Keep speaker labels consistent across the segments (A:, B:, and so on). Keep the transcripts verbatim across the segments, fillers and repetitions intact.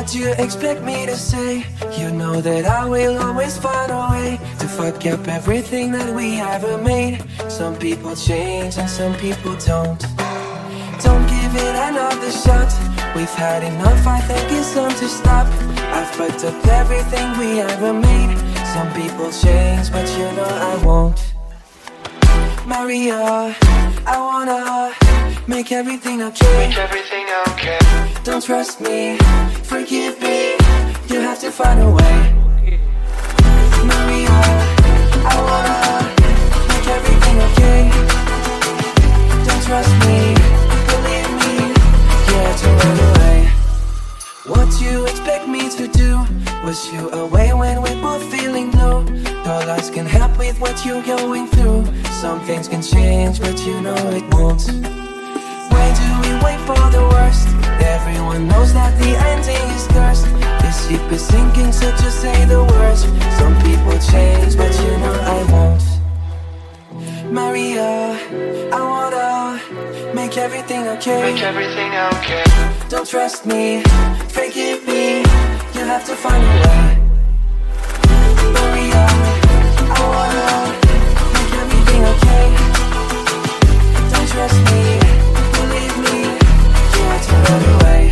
A: What you expect me to say? You know that I will always find a way to fuck up everything that we ever made. Some people change and some people don't. Don't give it another shot. We've had enough, I think it's time to stop. I've fucked up everything we ever made. Some people change, but you know I won't. Maria, I wanna make everything okay.
B: Make everything okay.
A: Don't trust me, forgive me. You have to find a way. Maria, I wanna make everything okay. Don't trust me, believe me. You have to run away. What you expect me to do? Push you away when we're both feeling low. Dollars can help with what you're going through. Some things can change, but you know it won't. Why do we wait for the worst? Everyone knows that the ending is cursed. This ship is sinking, so just say the words. Some people change, but you know I won't. Maria, I wanna make everything okay.
B: Make everything okay.
A: Don't trust me, forgive me. You have to find a way. Maria, I wanna make everything okay. Don't trust me, believe me. You have to run away.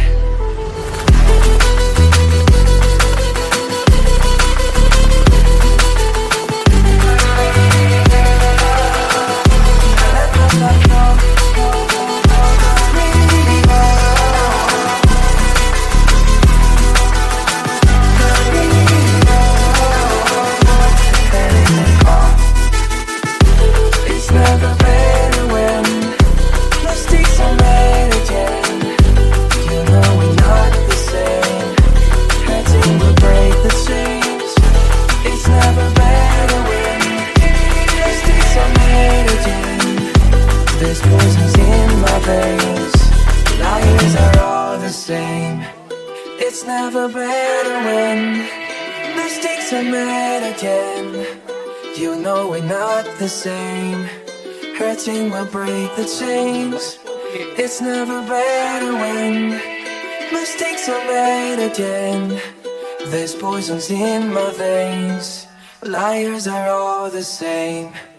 A: There's poisons in my veins. Liars are all the same. It's never better when mistakes are made again. You know we're not the same. Hurting will break the chains. It's never better when mistakes are made again. There's poisons in my veins. Liars are all the same.